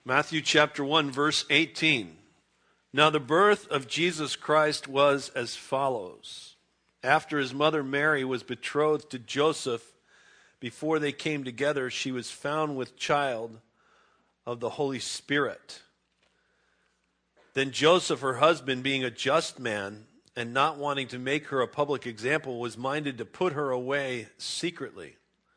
Matthew chapter 1, verse 18. Now the birth of Jesus Christ was as follows. After his mother Mary was betrothed to Joseph, before they came together, she was found with child of the Holy Spirit. Then Joseph, her husband, being a just man and not wanting to make her a public example, was minded to put her away secretly.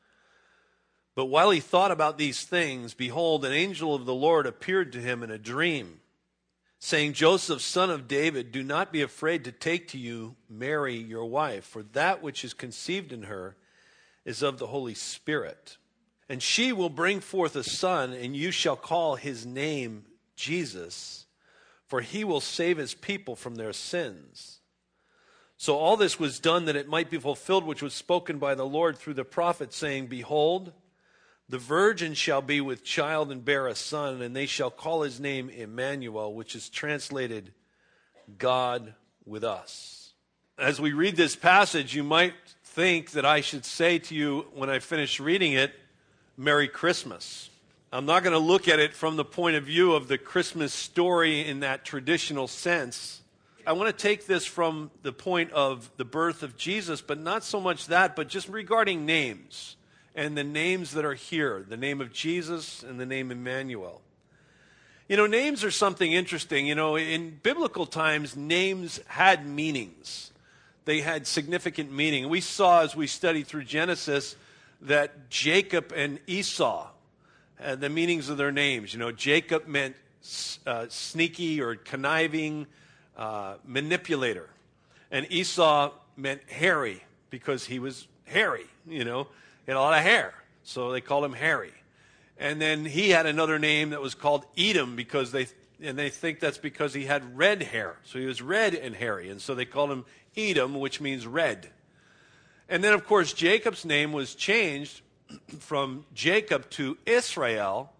But while he thought about these things, behold, an angel of the Lord appeared to him in a dream, saying, Joseph, son of David, do not be afraid to take to you Mary, your wife, for that which is conceived in her is of the Holy Spirit. And she will bring forth a son, and you shall call his name Jesus, for he will save his people from their sins. So all this was done that it might be fulfilled, which was spoken by the Lord through the prophet, saying, Behold, the virgin shall be with child and bear a son, and they shall call his name Emmanuel, which is translated God with us. As we read this passage, you might think that I should say to you when I finish reading it, Merry Christmas. I'm not going to look at it from the point of view of the Christmas story in that traditional sense. I want to take this from the point of the birth of Jesus, but not so much that, but just regarding names. And the names that are here, the name of Jesus and the name Emmanuel. You know, names are something interesting. You know, in biblical times, names had meanings. They had significant meaning. We saw as we studied through Genesis that Jacob and Esau had the meanings of their names. You know, Jacob meant sneaky or conniving manipulator. And Esau meant hairy because he was hairy, you know. He had a lot of hair, so they called him Harry. And then he had another name that was called Edom because they think that's because he had red hair. So he was red and hairy, and so they called him Edom, which means red. And then, of course, Jacob's name was changed from Jacob to Israel,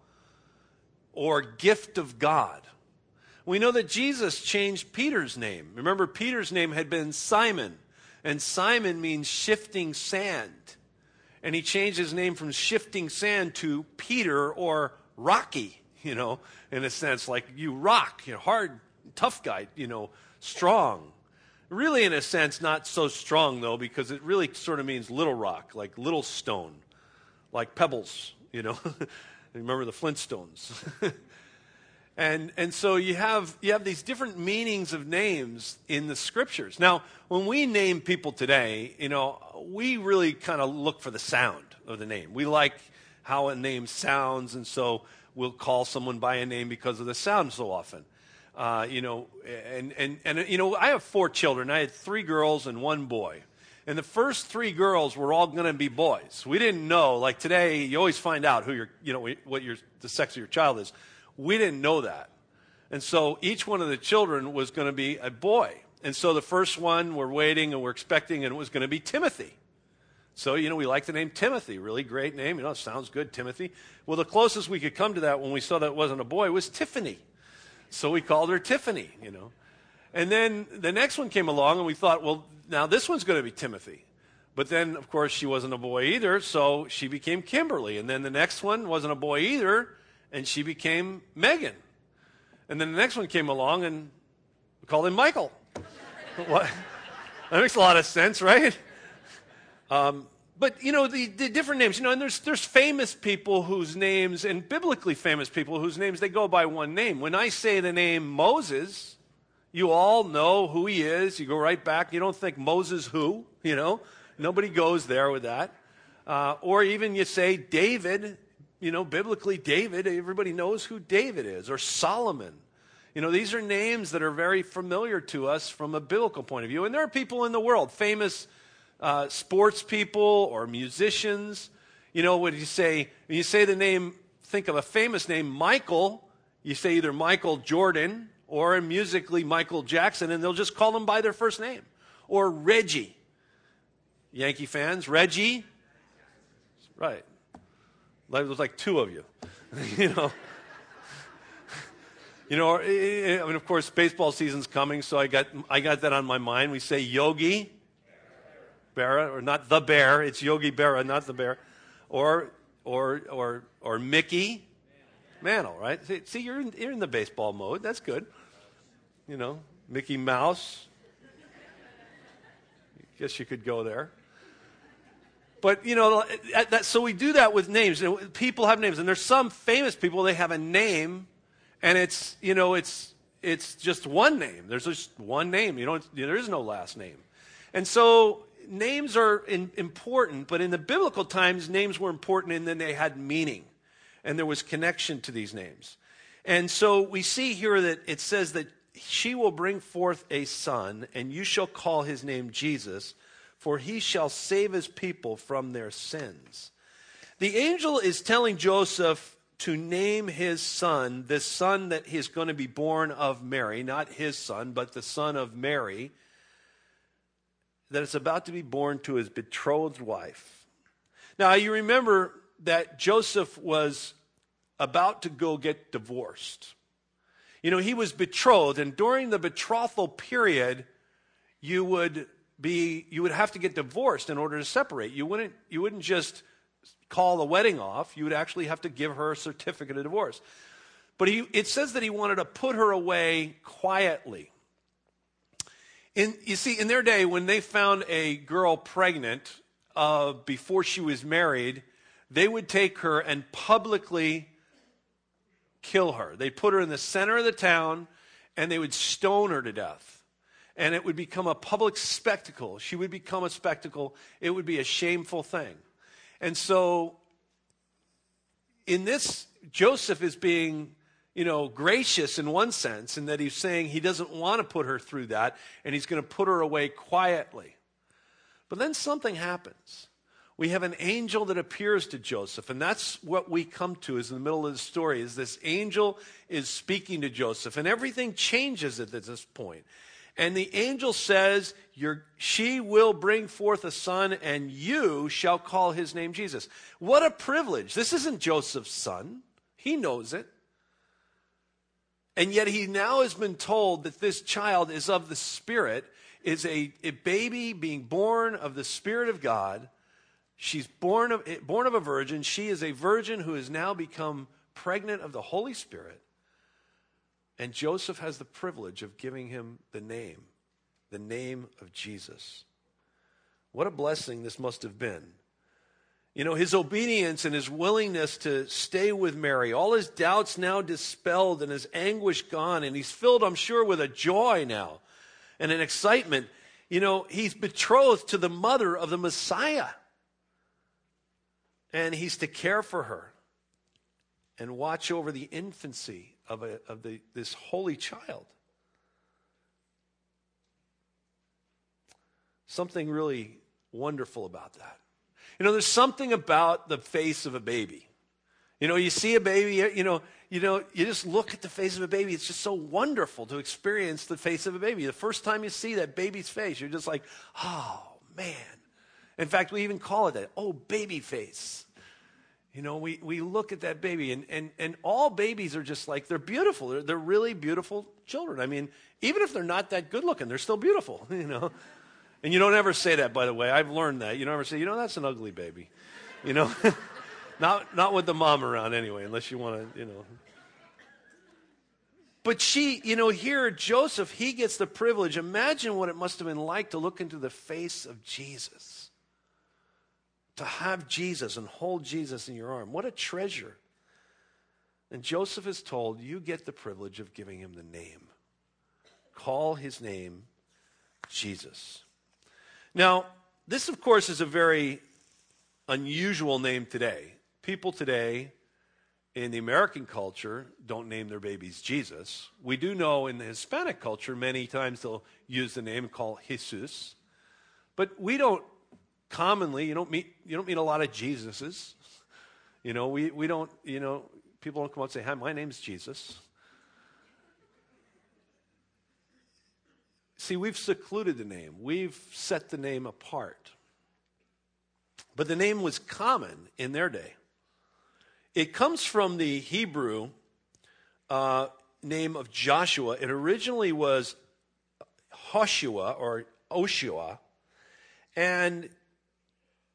or gift of God. We know that Jesus changed Peter's name. Remember, Peter's name had been Simon, and Simon means shifting sand. And he changed his name from shifting sand to Peter, or Rocky, you know, in a sense, like you rock, you know, hard, tough guy, you know, strong. Really, in a sense, not so strong, though, because it really sort of means little rock, like little stone, like pebbles, you know. Remember the Flintstones. And so you have these different meanings of names in the scriptures. Now, when we name people today, you know, we really kind of look for the sound of the name. We like how a name sounds, and so we'll call someone by a name because of the sound so often. You know, and you know, I have 4 children. I had 3 girls and 1 boy. And the first 3 girls were all going to be boys. We didn't know. Like today, you always find out who the sex of your child is. We didn't know that. And so each one of the children was going to be a boy. And so the first one we're waiting and we're expecting, and it was going to be Timothy. So, you know, we like the name Timothy. Really great name. You know, it sounds good, Timothy. Well, the closest we could come to that when we saw that it wasn't a boy was Tiffany. So we called her Tiffany, you know. And then the next one came along, and we thought, well, now this one's going to be Timothy. But then, of course, she wasn't a boy either, so she became Kimberly. And then the next one wasn't a boy either, and she became Megan. And then the next one came along, and we called him Michael. What? That makes a lot of sense, right? But, you know, the different names, you know, and there's famous people whose names, and biblically famous people whose names, they go by one name. When I say the name Moses, you all know who he is. You go right back. You don't think Moses who, you know. Nobody goes there with that. Or even you say David, you know, biblically David, everybody knows who David is. Or Solomon. You know, these are names that are very familiar to us from a biblical point of view. And there are people in the world, famous sports people or musicians. You know, when you say the name, think of a famous name, Michael, you say either Michael Jordan or musically Michael Jackson, and they'll just call them by their first name. Or Reggie. Yankee fans, Reggie? Right. There's like 2 of you. You know. You know, I mean, of course, baseball season's coming, so I got that on my mind. We say Yogi Berra, or not the Bear. It's Yogi Berra, not the Bear. Or Mickey. Mantle, right? See, you're in the baseball mode. That's good. Mickey Mouse. Guess you could go there. But, so we do that with names. People have names, and there's some famous people, they have a name, and it's just one name. There's just one name. There is no last name. And so names are important, but in the biblical times, names were important in that they had meaning, and there was connection to these names. And so we see here that it says that she will bring forth a son, and you shall call his name Jesus, for he shall save his people from their sins. The angel is telling Joseph to name his son, this son that is going to be born of Mary, not his son, but the son of Mary, that it's about to be born to his betrothed wife. Now, you remember that Joseph was about to go get divorced. He was betrothed, and during the betrothal period, you would have to get divorced in order to separate. You wouldn't just call the wedding off. You would actually have to give her a certificate of divorce. But it says that he wanted to put her away quietly. You see, in their day, when they found a girl pregnant before she was married, they would take her and publicly kill her. They'd put her in the center of the town, and they would stone her to death. And it would become a public spectacle. She would become a spectacle. It would be a shameful thing. And so, in this, Joseph is being, gracious in one sense, in that he's saying he doesn't want to put her through that, and he's going to put her away quietly. But then something happens. We have an angel that appears to Joseph, and that's what we come to is in the middle of the story, is this angel is speaking to Joseph, and everything changes at this point. And the angel says, she will bring forth a son, and you shall call his name Jesus. What a privilege. This isn't Joseph's son. He knows it. And yet he now has been told that this child is of the Spirit, is a baby being born of the Spirit of God. She's born of a virgin. She is a virgin who has now become pregnant of the Holy Spirit. And Joseph has the privilege of giving him the name of Jesus. What a blessing this must have been. His obedience and his willingness to stay with Mary, all his doubts now dispelled and his anguish gone, and he's filled, I'm sure, with a joy now and an excitement. He's betrothed to the mother of the Messiah. And he's to care for her and watch over the infancy of this holy child. Something really wonderful about that. There's something about the face of a baby. You see a baby, you just look at the face of a baby. It's just so wonderful to experience the face of a baby. The first time you see that baby's face, you're just like, oh, man. In fact, we even call it that, oh, baby face. We look at that baby, and all babies are just like, they're beautiful. They're really beautiful children. I mean, even if they're not that good looking, they're still beautiful, And you don't ever say that, by the way. I've learned that. You don't ever say, that's an ugly baby. Not with the mom around anyway, unless you want to, But here Joseph, he gets the privilege. Imagine what it must have been like to look into the face of Jesus. To have Jesus and hold Jesus in your arm. What a treasure. And Joseph is told, you get the privilege of giving him the name. Call his name Jesus. Now, this, of course, is a very unusual name today. People today in the American culture don't name their babies Jesus. We do know in the Hispanic culture, many times they'll use the name and call Jesus. But we don't commonly, you don't meet a lot of Jesuses. We don't, people don't come up and say, hi, my name's Jesus. See, we've secluded the name. We've set the name apart. But the name was common in their day. It comes from the Hebrew name of Joshua. It originally was Hoshua or Oshua. And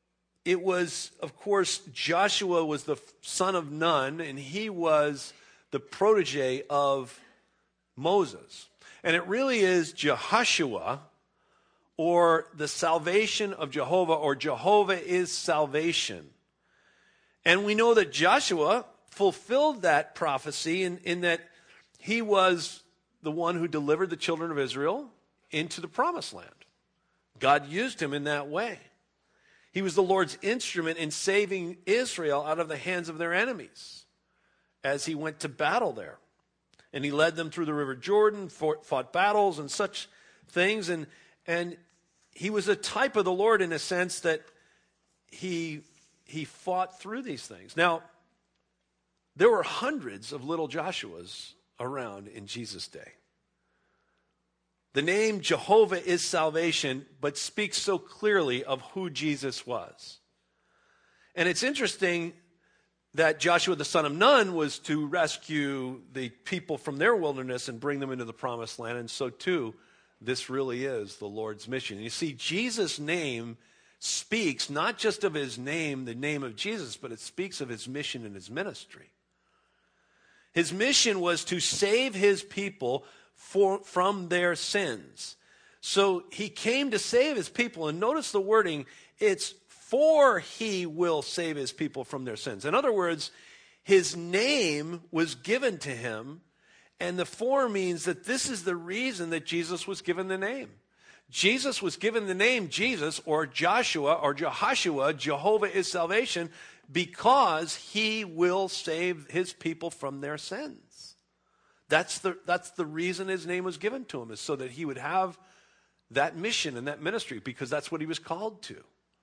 it was, of course, Joshua was the son of Nun, and he was the protege of Moses. And it really is Jehoshua, or the salvation of Jehovah, or Jehovah is salvation. And we know that Joshua fulfilled that prophecy in that he was the one who delivered the children of Israel into the promised land. God used him in that way. He was the Lord's instrument in saving Israel out of the hands of their enemies as he went to battle there. And he led them through the river Jordan, fought battles and such things. And he was a type of the Lord in a sense that he fought through these things. Now, there were hundreds of little Joshuas around in Jesus' day. The name Jehovah is salvation, but speaks so clearly of who Jesus was. And it's interesting that Joshua the son of Nun was to rescue the people from their wilderness and bring them into the promised land. And so too, this really is the Lord's mission. You see, Jesus' name speaks not just of his name, the name of Jesus, but it speaks of his mission and his ministry. His mission was to save his people from their sins. So he came to save his people. And notice the wording, it's for he will save his people from their sins. In other words, his name was given to him, and the for means that this is the reason that Jesus was given the name. Jesus was given the name Jesus, or Joshua, or Jehoshua, Jehovah is salvation, because he will save his people from their sins. That's the reason his name was given to him, is so that he would have that mission and that ministry, because that's what he was called to.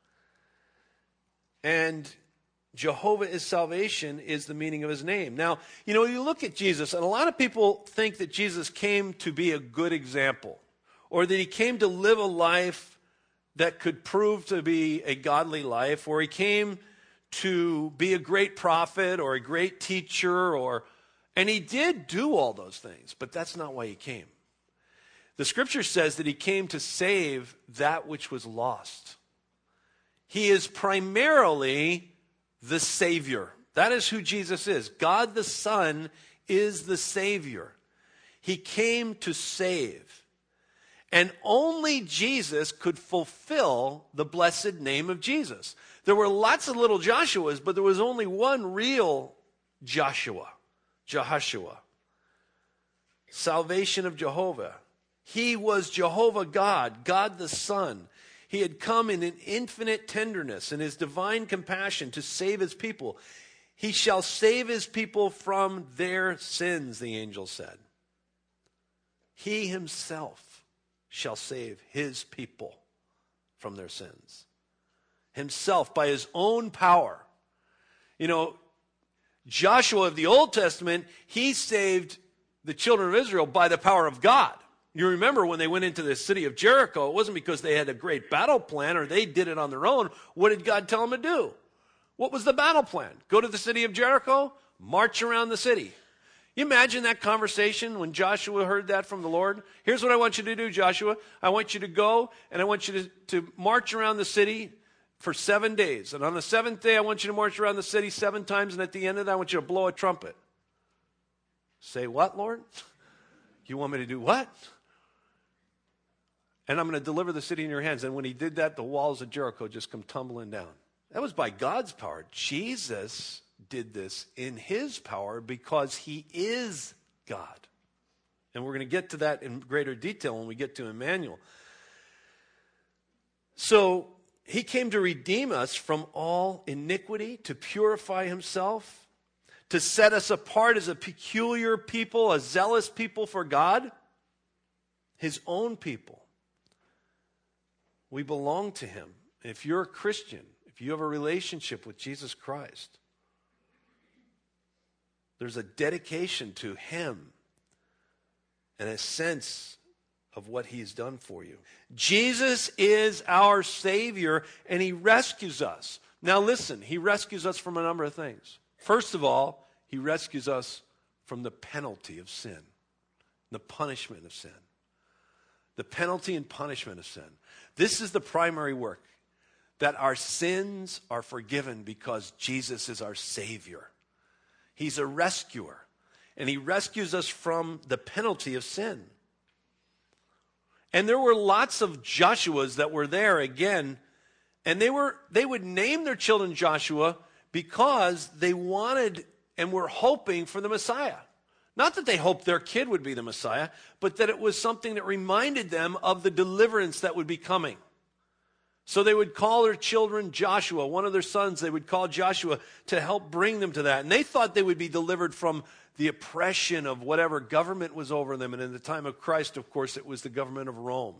And Jehovah is salvation is the meaning of his name. Now, you look at Jesus, and a lot of people think that Jesus came to be a good example, or that he came to live a life that could prove to be a godly life, or he came to be a great prophet or a great teacher, and he did do all those things, but that's not why he came. The scripture says that he came to save that which was lost. He is primarily the Savior. That is who Jesus is. God the Son is the Savior. He came to save. And only Jesus could fulfill the blessed name of Jesus. There were lots of little Joshuas, but there was only one real Joshua. Jehoshua, salvation of Jehovah. He was Jehovah God, God the Son. He had come in an infinite tenderness and his divine compassion to save his people. He shall save his people from their sins, the angel said. He himself shall save his people from their sins. Himself, by his own power. Joshua of the Old Testament, he saved the children of Israel by the power of God. You remember when they went into the city of Jericho, it wasn't because they had a great battle plan or they did it on their own. What did God tell them to do? What was the battle plan? Go to the city of Jericho, march around the city. You imagine that conversation when Joshua heard that from the Lord? Here's what I want you to do, Joshua. I want you to go and I want you to march around the city for 7 days. And on the seventh day, I want you to march around the city 7 times. And at the end of that, I want you to blow a trumpet. Say what, Lord? You want me to do what? And I'm going to deliver the city in your hands. And when he did that, the walls of Jericho just come tumbling down. That was by God's power. Jesus did this in his power because he is God. And we're going to get to that in greater detail when we get to Emmanuel. So he came to redeem us from all iniquity, to purify himself, to set us apart as a peculiar people, a zealous people for God, his own people. We belong to him. If you're a Christian, if you have a relationship with Jesus Christ, there's a dedication to him and a sense of what he's done for you. Jesus is our Savior, and he rescues us. Now listen, he rescues us from a number of things. First of all, he rescues us from the penalty of sin, the punishment of sin. The penalty and punishment of sin. This is the primary work. that our sins are forgiven because Jesus is our Savior. He's a rescuer, and he rescues us from the penalty of sin. And there were lots of Joshuas that were there again, and they would name their children Joshua because they wanted and were hoping for the Messiah. Not that they hoped their kid would be the Messiah, but that it was something that reminded them of the deliverance that would be coming. So they would call their children Joshua. One of their sons they would call Joshua to help bring them to that. And they thought they would be delivered from the oppression of whatever government was over them. And in the time of Christ, of course, it was the government of Rome.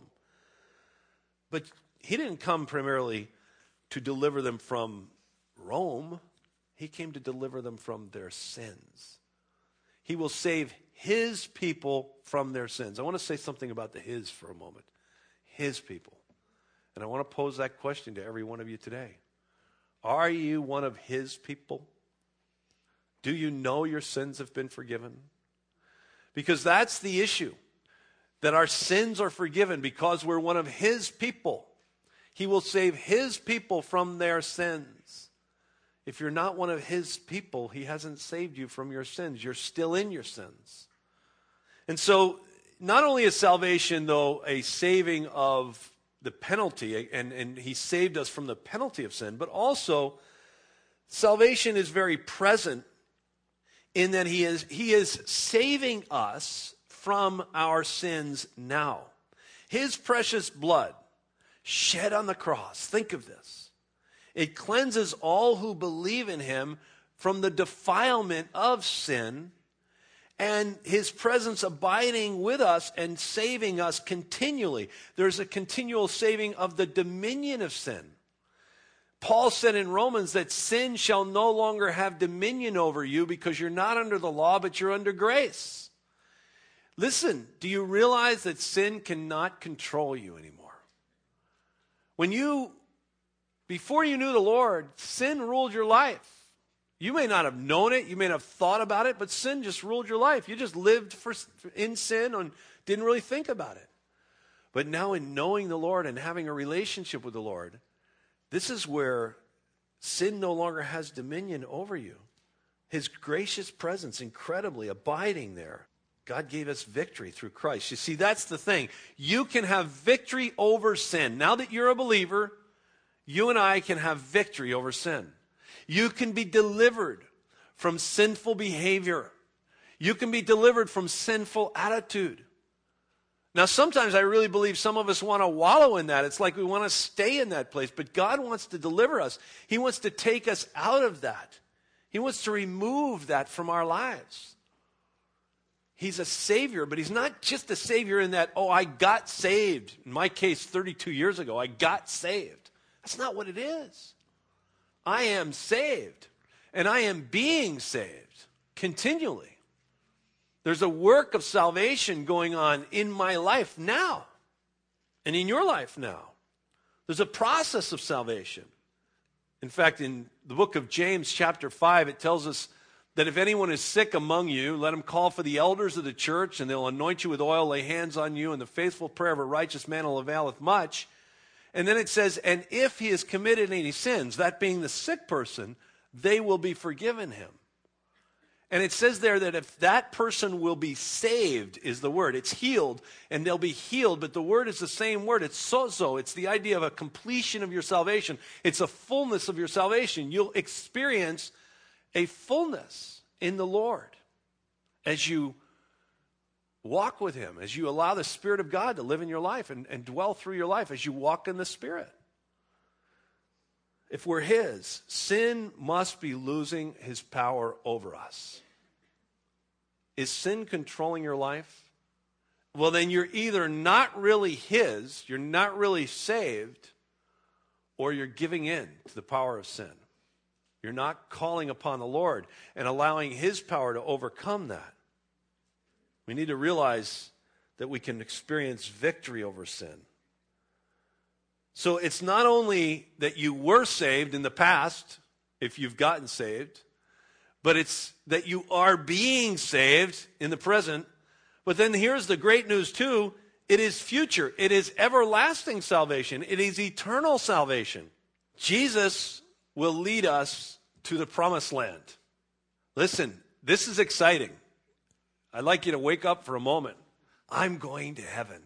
But he didn't come primarily to deliver them from Rome. He came to deliver them from their sins. He will save his people from their sins. I want to say something about the his for a moment. His people. And I want to pose that question to every one of you today. Are you one of his people? Do you know your sins have been forgiven? Because that's the issue. That our sins are forgiven because we're one of his people. He will save his people from their sins. If you're not one of his people, he hasn't saved you from your sins. You're still in your sins. And so, not only is salvation, though, a saving of the penalty, and he saved us from the penalty of sin, but also salvation is very present in that he is saving us from our sins now. His precious blood shed on the cross, think of this. It cleanses all who believe in him from the defilement of sin, and his presence abiding with us and saving us continually. There's a continual saving of the dominion of sin. Paul said in Romans that sin shall no longer have dominion over you because you're not under the law, but you're under grace. Listen, do you realize that sin cannot control you anymore? Before you knew the Lord, sin ruled your life. You may not have known it, you may not have thought about it, but sin just ruled your life. You just lived in sin and didn't really think about it. But now in knowing the Lord and having a relationship with the Lord, this is where sin no longer has dominion over you. His gracious presence, incredibly abiding there. God gave us victory through Christ. You see, that's the thing. You can have victory over sin. Now that you're a believer, you and I can have victory over sin. You can be delivered from sinful behavior. You can be delivered from sinful attitude. Now, sometimes I really believe some of us want to wallow in that. It's like we want to stay in that place. But God wants to deliver us. He wants to take us out of that. He wants to remove that from our lives. He's a Savior, but he's not just a Savior in that, oh, I got saved. In my case, 32 years ago, I got saved. That's not what it is. I am saved, and I am being saved continually. There's a work of salvation going on in my life now, and in your life now. There's a process of salvation. In fact, in the book of James, chapter 5, it tells us that if anyone is sick among you, let him call for the elders of the church, and they'll anoint you with oil, lay hands on you, and the faithful prayer of a righteous man availeth much. And then it says, and if he has committed any sins, that being the sick person, they will be forgiven him. And it says there that if that person will be saved, is the word. It's healed, and they'll be healed, but the word is the same word. It's sozo. It's the idea of a completion of your salvation. It's a fullness of your salvation. You'll experience a fullness in the Lord as you walk with him, as you allow the Spirit of God to live in your life and dwell through your life as you walk in the Spirit. If we're his, sin must be losing his power over us. Is sin controlling your life? Well, then you're either not really his, you're not really saved, or you're giving in to the power of sin. You're not calling upon the Lord and allowing his power to overcome that. We need to realize that we can experience victory over sin. So it's not only that you were saved in the past, if you've gotten saved, but it's that you are being saved in the present. But then here's the great news too. It is future. It is everlasting salvation. It is eternal salvation. Jesus will lead us to the promised land. Listen, this is exciting. I'd like you to wake up for a moment. I'm going to heaven.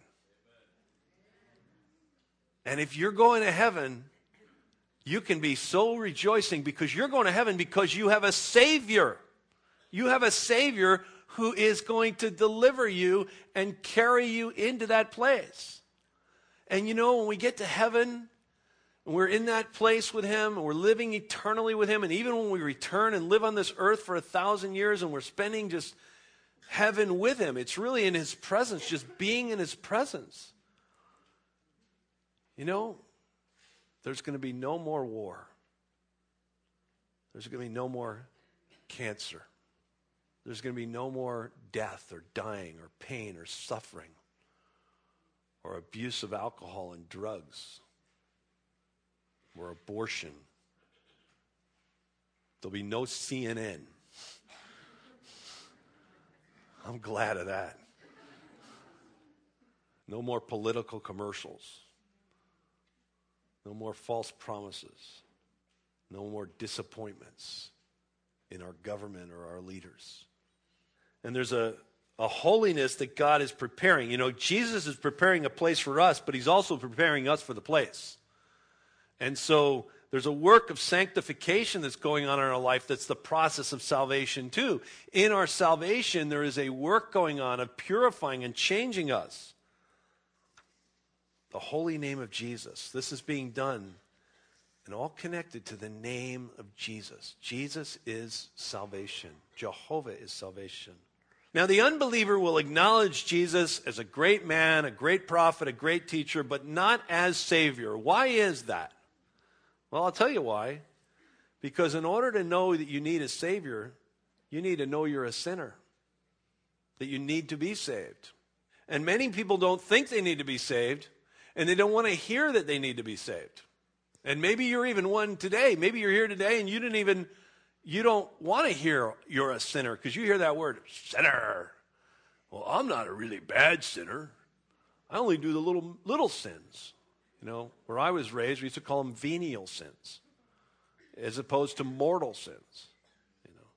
And if you're going to heaven, you can be so rejoicing because you're going to heaven because you have a Savior. You have a Savior who is going to deliver you and carry you into that place. And you know, when we get to heaven, and we're in that place with Him, and we're living eternally with Him, and even when we return and live on this earth for 1,000 years, and we're spending just heaven with Him, it's really in His presence, just being in His presence. You know, there's going to be no more war. There's going to be no more cancer. There's going to be no more death or dying or pain or suffering or abuse of alcohol and drugs or abortion. There'll be no CNN. I'm glad of that. No more political commercials. No more false promises. No more disappointments in our government or our leaders. And there's a holiness that God is preparing. You know, Jesus is preparing a place for us, but He's also preparing us for the place. And so there's a work of sanctification that's going on in our life that's the process of salvation too. In our salvation, there is a work going on of purifying and changing us. The holy name of Jesus. This is being done and all connected to the name of Jesus. Jesus is salvation. Jehovah is salvation. Now, the unbeliever will acknowledge Jesus as a great man, a great prophet, a great teacher, but not as Savior. Why is that? Well, I'll tell you why. Because in order to know that you need a Savior, you need to know you're a sinner, that you need to be saved. And many people don't think they need to be saved, and they don't want to hear that they need to be saved. And maybe you're even one today. Maybe you're here today and you don't want to hear you're a sinner because you hear that word, sinner. Well, I'm not a really bad sinner. I only do the little sins. You know, where I was raised, we used to call them venial sins as opposed to mortal sins. You know.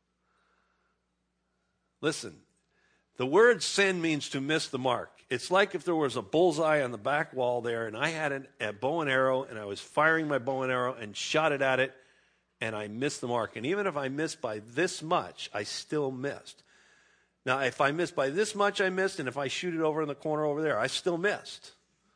Listen, the word sin means to miss the mark. It's like if there was a bullseye on the back wall there and I had a bow and arrow and I was firing my bow and arrow and shot it at it and I missed the mark. And even if I missed by this much, I still missed. Now, if I missed by this much, I missed, and if I shoot it over in the corner over there, I still missed.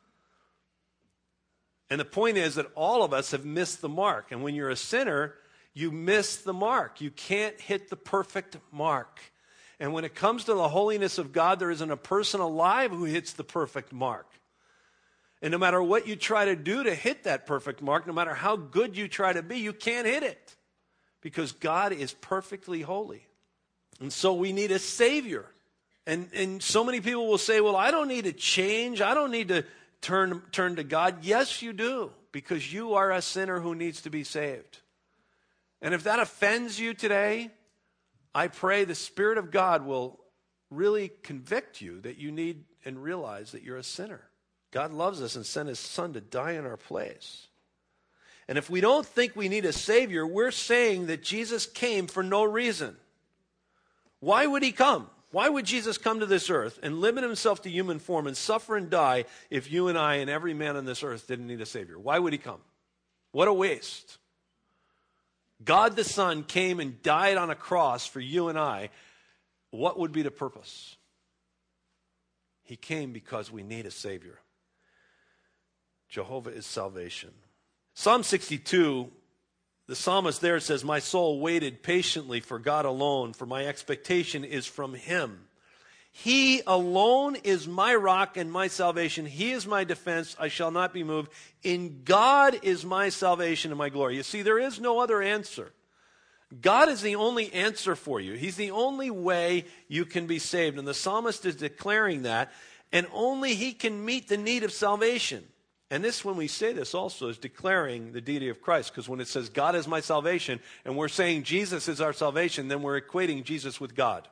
And the point is that all of us have missed the mark. And when you're a sinner, you miss the mark. You can't hit the perfect mark. And when it comes to the holiness of God, there isn't a person alive who hits the perfect mark. And no matter what you try to do to hit that perfect mark, no matter how good you try to be, you can't hit it. Because God is perfectly holy. And so we need a Savior. And so many people will say, well, I don't need to change. I don't need to turn to God. Yes, you do. Because you are a sinner who needs to be saved. And if that offends you today, I pray the Spirit of God will really convict you that you need and realize that you're a sinner. God loves us and sent His Son to die in our place. And if we don't think we need a Savior, we're saying that Jesus came for no reason. Why would He come? Why would Jesus come to this earth and limit Himself to human form and suffer and die if you and I and every man on this earth didn't need a Savior? Why would He come? What a waste. God the Son came and died on a cross for you and I. What would be the purpose? He came because we need a Savior. Jehovah is salvation. Psalm 62, the psalmist there says, my soul waited patiently for God alone, for my expectation is from Him. He alone is my rock and my salvation. He is my defense. I shall not be moved. In God is my salvation and my glory. You see, there is no other answer. God is the only answer for you. He's the only way you can be saved. And the psalmist is declaring that. And only He can meet the need of salvation. And this, when we say this also, is declaring the deity of Christ. Because when it says God is my salvation, and we're saying Jesus is our salvation, then we're equating Jesus with God.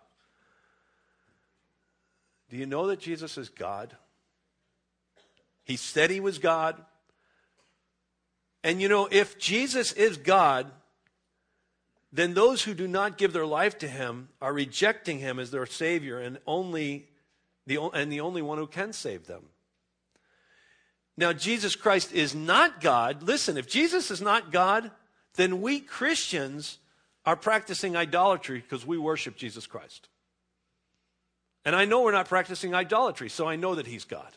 Do you know that Jesus is God? He said He was God. And if Jesus is God, then those who do not give their life to him are rejecting him as their Savior and the only one who can save them. Now, Jesus Christ is not God. Listen, if Jesus is not God, then we Christians are practicing idolatry because we worship Jesus Christ. And I know we're not practicing idolatry, so I know that he's God.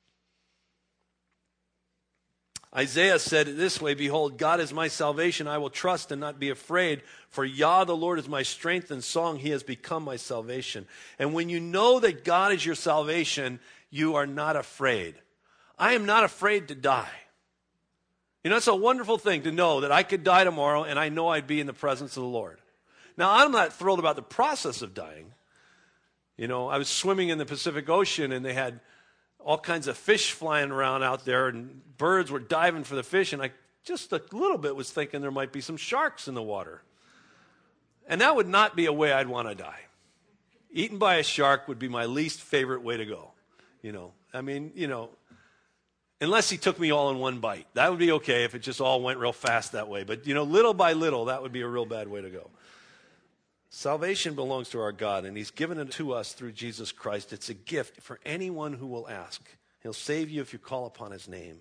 Isaiah said it this way, "Behold, God is my salvation. I will trust and not be afraid. For Yah, the Lord, is my strength and song. He has become my salvation." And when you know that God is your salvation, you are not afraid. I am not afraid to die. It's a wonderful thing to know that I could die tomorrow and I know I'd be in the presence of the Lord. Now, I'm not thrilled about the process of dying. I was swimming in the Pacific Ocean and they had all kinds of fish flying around out there and birds were diving for the fish, and I just a little bit was thinking there might be some sharks in the water. And that would not be a way I'd want to die. Eaten by a shark would be my least favorite way to go. Unless he took me all in one bite. That would be okay if it just all went real fast that way. But, little by little, that would be a real bad way to go. Salvation belongs to our God, and he's given it to us through Jesus Christ. It's a gift for anyone who will ask. He'll save you if you call upon his name.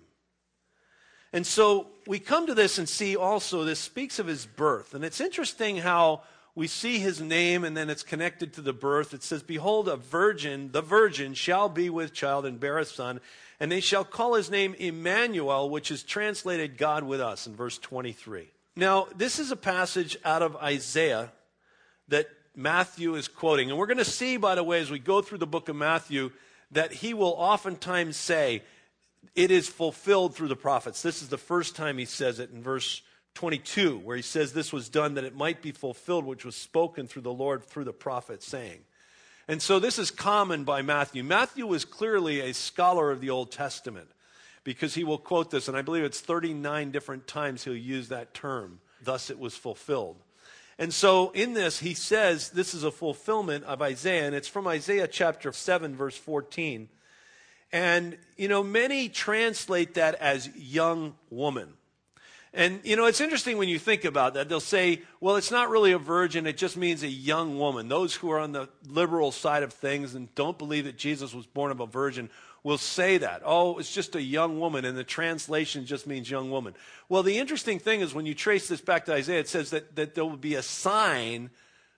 And so we come to this and see also this speaks of his birth. And it's interesting how we see his name and then it's connected to the birth. It says, "Behold, the virgin shall be with child and bear a son, and they shall call his name Emmanuel," which is translated God with us in verse 23. Now, this is a passage out of Isaiah that Matthew is quoting. And we're going to see, by the way, as we go through the book of Matthew, that he will oftentimes say, it is fulfilled through the prophets. This is the first time he says it in verse 22, where he says this was done that it might be fulfilled, which was spoken through the Lord through the prophet saying. And so this is common by Matthew. Matthew was clearly a scholar of the Old Testament because he will quote this, and I believe it's 39 different times he'll use that term, "Thus it was fulfilled." And so in this, he says this is a fulfillment of Isaiah, and it's from Isaiah chapter 7, verse 14. And, many translate that as young woman. And, it's interesting when you think about that. They'll say, well, it's not really a virgin. It just means a young woman. Those who are on the liberal side of things and don't believe that Jesus was born of a virgin will say that. Oh, it's just a young woman, and the translation just means young woman. Well, the interesting thing is when you trace this back to Isaiah, it says that there will be a sign,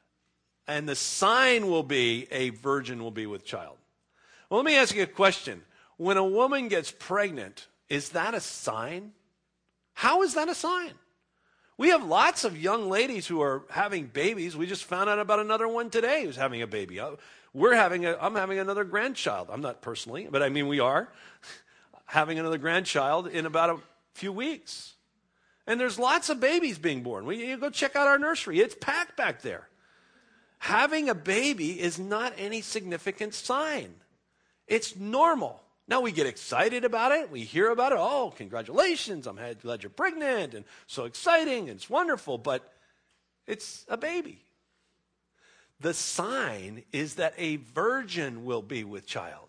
and the sign will be a virgin will be with child. Well, let me ask you a question. When a woman gets pregnant, is that a sign? How is that a sign? We have lots of young ladies who are having babies. We just found out about another one today who's having a baby. I'm having another grandchild. I'm not personally, but we are having another grandchild in about a few weeks. And there's lots of babies being born. You go check out our nursery. It's packed back there. Having a baby is not any significant sign. It's normal. Now we get excited about it. We hear about it. Oh, congratulations. I'm glad you're pregnant and so exciting and it's wonderful, but it's a baby. The sign is that a virgin will be with child.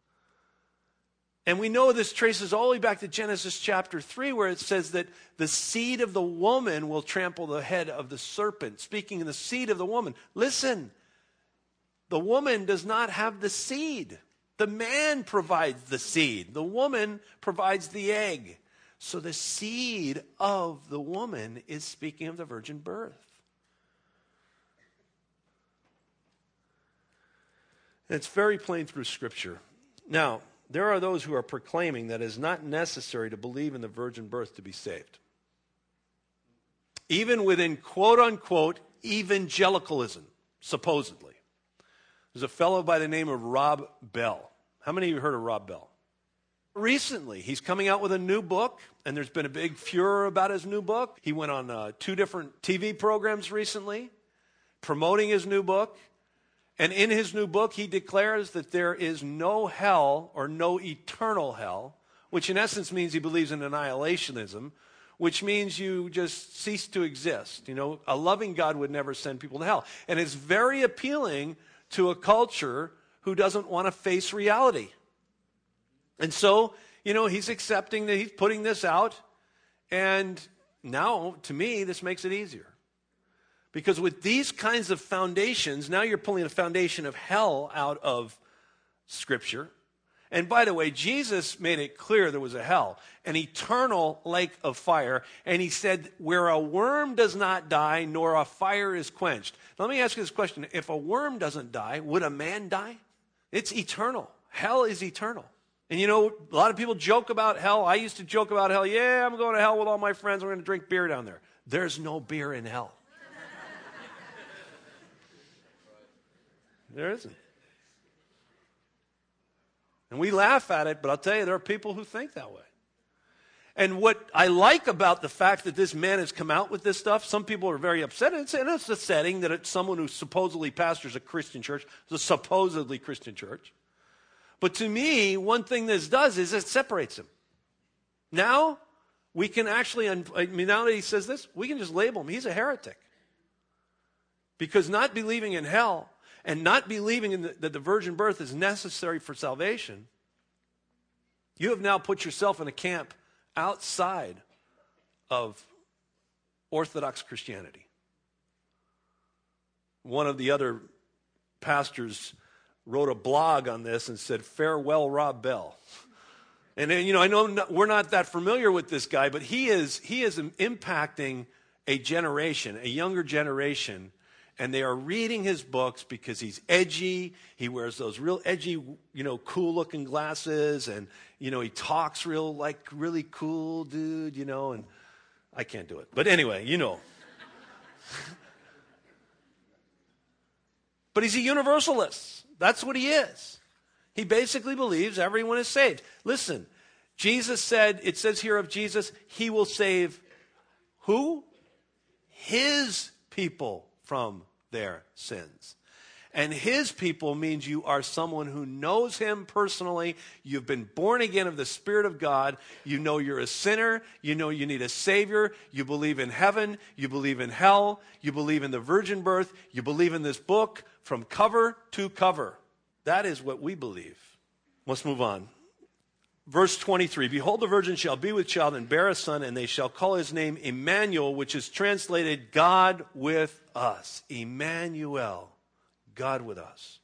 And we know this traces all the way back to Genesis chapter 3 where it says that the seed of the woman will trample the head of the serpent. Speaking of the seed of the woman, listen, the woman does not have the seed. The man provides the seed. The woman provides the egg. So the seed of the woman is speaking of the virgin birth. It's very plain through Scripture. Now, there are those who are proclaiming that it is not necessary to believe in the virgin birth to be saved. Even within quote-unquote evangelicalism, supposedly. There's a fellow by the name of Rob Bell. How many of you heard of Rob Bell? Recently, he's coming out with a new book, and there's been a big furor about his new book. He went on 2 different TV programs recently promoting his new book. And in his new book, he declares that there is no hell or no eternal hell, which in essence means he believes in annihilationism, which means you just cease to exist. A loving God would never send people to hell. And it's very appealing to a culture who doesn't want to face reality. And so, he's accepting that he's putting this out. And now, to me, this makes it easier. Because with these kinds of foundations, now you're pulling a foundation of hell out of Scripture. And by the way, Jesus made it clear there was a hell, an eternal lake of fire. And he said, where a worm does not die, nor a fire is quenched. Now, let me ask you this question. If a worm doesn't die, would a man die? It's eternal. Hell is eternal. And you know, a lot of people joke about hell. I used to joke about hell. Yeah, I'm going to hell with all my friends. We're going to drink beer down there. There's no beer in hell. There isn't. And we laugh at it, but I'll tell you, there are people who think that way. And what I like about the fact that this man has come out with this stuff, some people are very upset. And it's a setting that it's someone who supposedly pastors a Christian church, it's a supposedly Christian church. But to me, one thing this does is it separates him. Now, we can actually, now that he says this, we can just label him. He's a heretic. Because not believing in hell and not believing that the virgin birth is necessary for salvation, you have now put yourself in a camp outside of Orthodox Christianity. One of the other pastors wrote a blog on this and said, "Farewell, Rob Bell." And you know, I know we're not that familiar with this guy, but he is impacting a generation, a younger generation, and they are reading his books because he's edgy. He wears those real edgy, you know, cool-looking glasses, and you know, he talks really cool, dude, you know, and I can't do it. But anyway, you know. But he's a universalist. That's what he is. He basically believes everyone is saved. Listen, Jesus said, it says here of Jesus, he will save who? His people from their sins. And his people means you are someone who knows him personally. You've been born again of the Spirit of God. You know you're a sinner. You know you need a Savior. You believe in heaven. You believe in hell. You believe in the virgin birth. You believe in this book from cover to cover. That is what we believe. Let's move on. Verse 23, behold, the virgin shall be with child and bear a son, and they shall call his name Emmanuel, which is translated God with us. Emmanuel, God with us.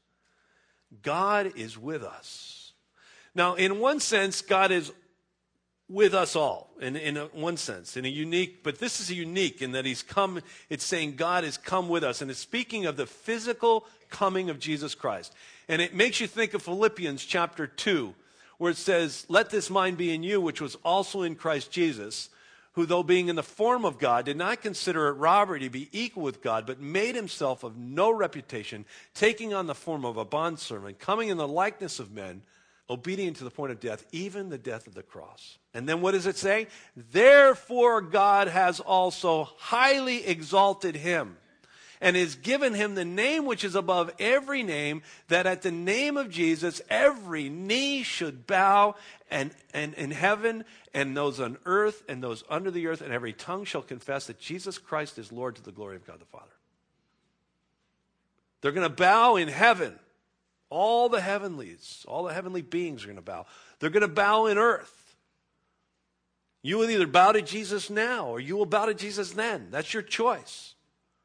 God is with us. Now, in one sense, God is with us all, in one sense, in a unique, but this is unique in that he's come, it's saying God has come with us, and it's speaking of the physical coming of Jesus Christ. And it makes you think of Philippians chapter 2, where it says, let this mind be in you, which was also in Christ Jesus, who though being in the form of God, did not consider it robbery to be equal with God, but made himself of no reputation, taking on the form of a bondservant, coming in the likeness of men, obedient to the point of death, even the death of the cross. And then what does it say? Therefore God has also highly exalted him, and has given him the name which is above every name, that at the name of Jesus every knee should bow, and in heaven, and those on earth, and those under the earth, and every tongue shall confess that Jesus Christ is Lord, to the glory of God the Father. They're going to bow in heaven. All the heavenlies, all the heavenly beings are going to bow. They're going to bow in earth. You will either bow to Jesus now, or you will bow to Jesus then. That's your choice.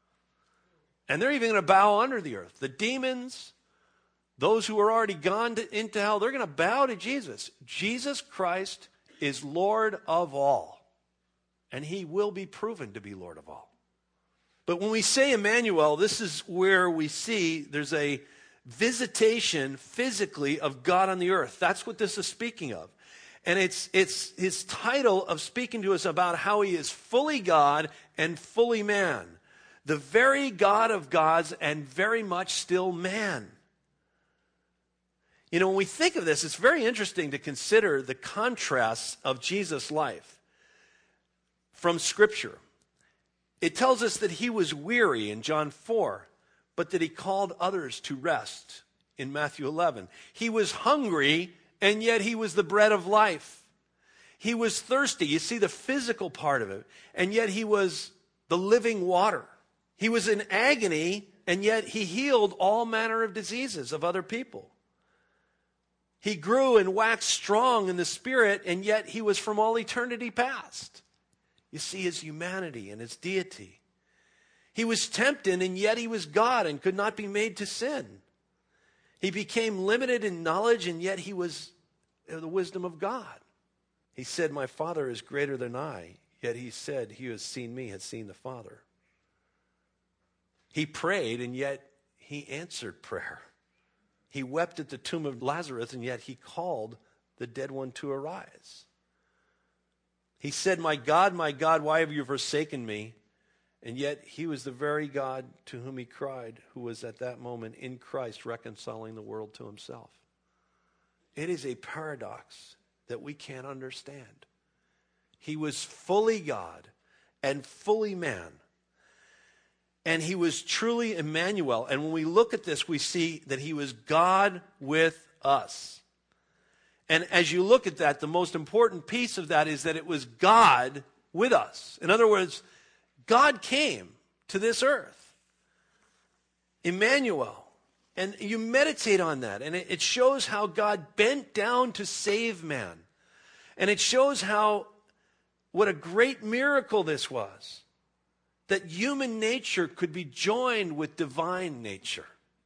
And they're even going to bow under the earth. The demons, those who are already gone into hell, they're going to bow to Jesus. Jesus Christ is Lord of all. And he will be proven to be Lord of all. But when we say Emmanuel, this is where we see there's a visitation physically of God on the earth. That's what this is speaking of. And it's his title of speaking to us about how he is fully God and fully man. The very God of gods and very much still man. You know, when we think of this, it's very interesting to consider the contrasts of Jesus' life from Scripture. It tells us that he was weary in John 4, but that he called others to rest in Matthew 11. He was hungry, and yet he was the bread of life. He was thirsty. You see the physical part of it, and yet he was the living water. He was in agony, and yet he healed all manner of diseases of other people. He grew and waxed strong in the Spirit, and yet he was from all eternity past. You see his humanity and his deity. He was tempted, and yet he was God and could not be made to sin. He became limited in knowledge, and yet he was the wisdom of God. He said, my Father is greater than I. Yet he said, he who has seen me has seen the Father. He prayed, and yet he answered prayer. He wept at the tomb of Lazarus, and yet he called the dead one to arise. He said, my God, why have you forsaken me? And yet he was the very God to whom he cried, who was at that moment in Christ reconciling the world to himself. It is a paradox that we can't understand. He was fully God and fully man. And he was truly Emmanuel. And when we look at this, we see that he was God with us. And as you look at that, the most important piece of that is that it was God with us. In other words, God came to this earth. Emmanuel. And you meditate on that. And it shows how God bent down to save man. And it shows what a great miracle this was. That human nature could be joined with divine nature.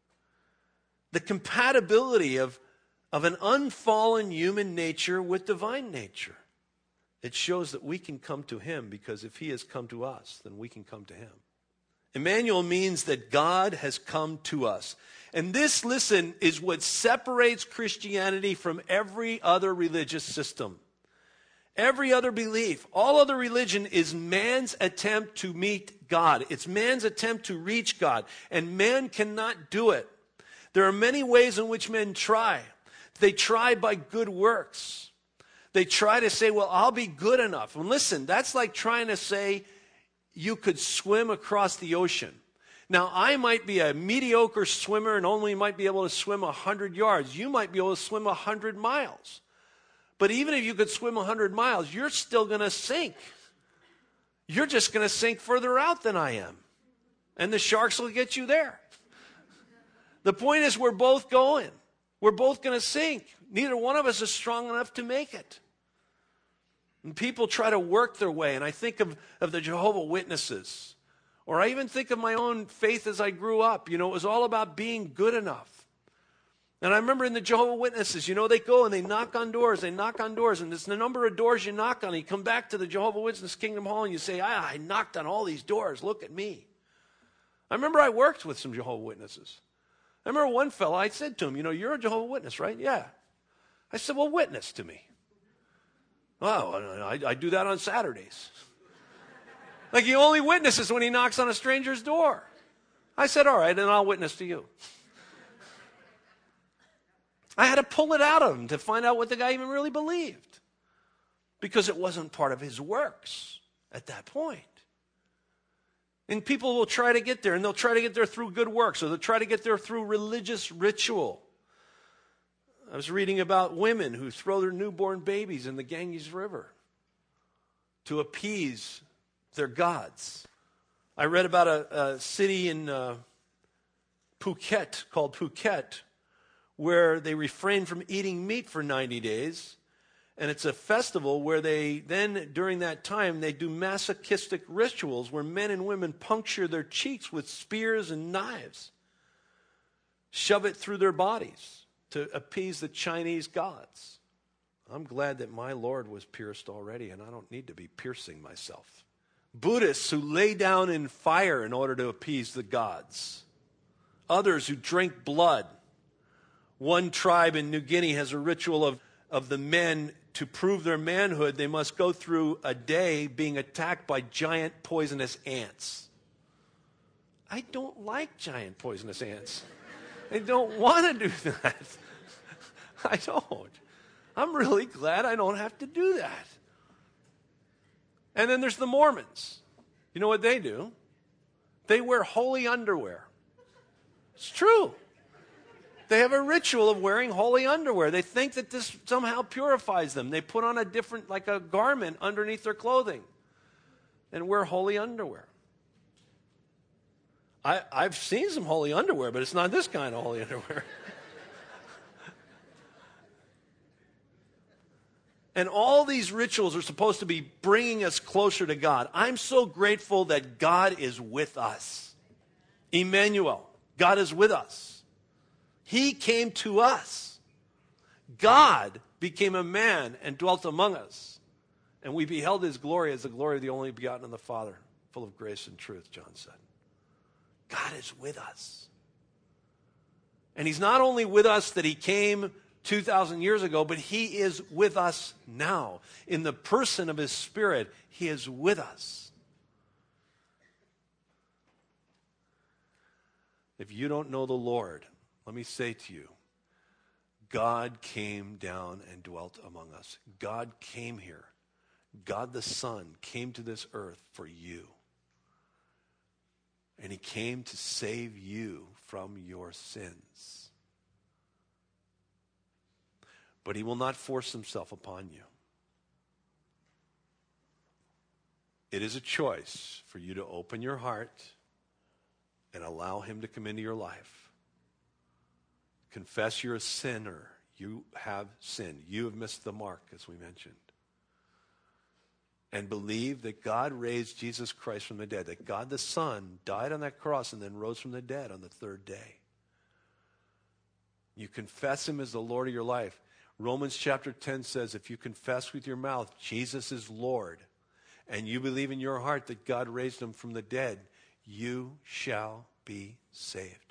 The compatibility of an unfallen human nature with divine nature. It shows that we can come to him because if he has come to us, then we can come to him. Emmanuel means that God has come to us. And this, listen, is what separates Christianity from every other religious system. Every other belief, all other religion is man's attempt to meet God. It's man's attempt to reach God. And man cannot do it. There are many ways in which men try. They try by good works. They try to say, well, I'll be good enough. And listen, that's like trying to say you could swim across the ocean. Now, I might be a mediocre swimmer and only might be able to swim 100 yards. You might be able to swim 100 miles. But even if you could swim 100 miles, you're still going to sink. You're just going to sink further out than I am. And the sharks will get you there. The point is we're both going. We're both going to sink. Neither one of us is strong enough to make it. And people try to work their way. And I think of the Jehovah's Witnesses. Or I even think of my own faith as I grew up. You know, it was all about being good enough. And I remember in the Jehovah's Witnesses, you know, they go and they knock on doors, and it's the number of doors you knock on. You come back to the Jehovah's Witness Kingdom Hall and you say, I knocked on all these doors, look at me. I remember I worked with some Jehovah's Witnesses. I remember one fellow, I said to him, you know, you're a Jehovah's Witness, right? Yeah. I said, well, witness to me. Oh, I do that on Saturdays. Like he only witnesses when he knocks on a stranger's door. I said, all right, then I'll witness to you. I had to pull it out of him to find out what the guy even really believed. Because it wasn't part of his works at that point. And people will try to get there, and they'll try to get there through good works, or they'll try to get there through religious ritual. I was reading about women who throw their newborn babies in the Ganges River to appease their gods. I read about a city in Phuket called Phuket, where they refrain from eating meat for 90 days. And it's a festival where they then, during that time, they do masochistic rituals where men and women puncture their cheeks with spears and knives, shove it through their bodies to appease the Chinese gods. I'm glad that my Lord was pierced already, and I don't need to be piercing myself. Buddhists who lay down in fire in order to appease the gods. Others who drink blood. One tribe in New Guinea has a ritual of the men, to prove their manhood, they must go through a day being attacked by giant poisonous ants. I don't like giant poisonous ants. I don't want to do that. I don't. I'm really glad I don't have to do that. And then there's the Mormons. You know what they do? They wear holy underwear. It's true. They have a ritual of wearing holy underwear. They think that this somehow purifies them. They put on a different, like a garment underneath their clothing and wear holy underwear. I've seen some holy underwear, but it's not this kind of holy underwear. And all these rituals are supposed to be bringing us closer to God. I'm so grateful that God is with us. Emmanuel, God is with us. He came to us. God became a man and dwelt among us. And we beheld his glory as the glory of the only begotten of the Father, full of grace and truth, John said. God is with us. And he's not only with us that he came 2,000 years ago, but he is with us now. In the person of his Spirit, he is with us. If you don't know the Lord, let me say to you, God came down and dwelt among us. God came here. God the Son came to this earth for you. And he came to save you from your sins. But he will not force himself upon you. It is a choice for you to open your heart and allow him to come into your life. Confess you're a sinner. You have sinned. You have missed the mark, as we mentioned. And believe that God raised Jesus Christ from the dead, that God the Son died on that cross and then rose from the dead on the third day. You confess him as the Lord of your life. Romans chapter 10 says, if you confess with your mouth Jesus is Lord, and you believe in your heart that God raised him from the dead, you shall be saved.